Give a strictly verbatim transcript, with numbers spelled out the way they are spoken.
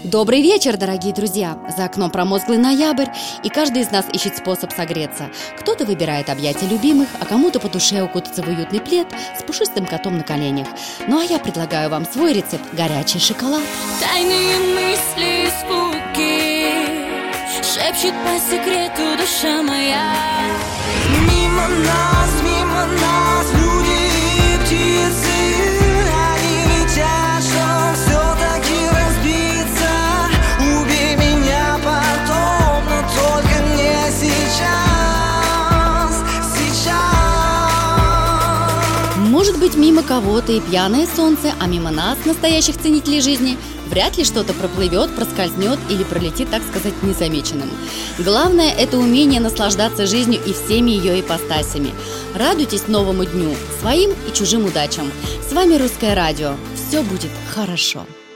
Добрый вечер, дорогие друзья! За окном промозглый ноябрь, и каждый из нас ищет способ согреться. Кто-то выбирает объятия любимых, а кому-то по душе укутаться в уютный плед с пушистым котом на коленях. Ну а я предлагаю вам свой рецепт – горячий шоколад. Тайные мысли, испуги шепчет по секрету душа моя. Мимо нас, мимо нас люди и птицы, они летят, что все-таки разбиться. Убей меня потом, но только не сейчас, сейчас. Может быть, мимо кого-то и пьяное солнце, а мимо нас, настоящих ценителей жизни, вряд ли что-то проплывет, проскользнет или пролетит, так сказать, незамеченным. Главное – это умение наслаждаться жизнью и всеми ее ипостасями. Радуйтесь новому дню, своим и чужим удачам. С вами Русское радио. Все будет хорошо.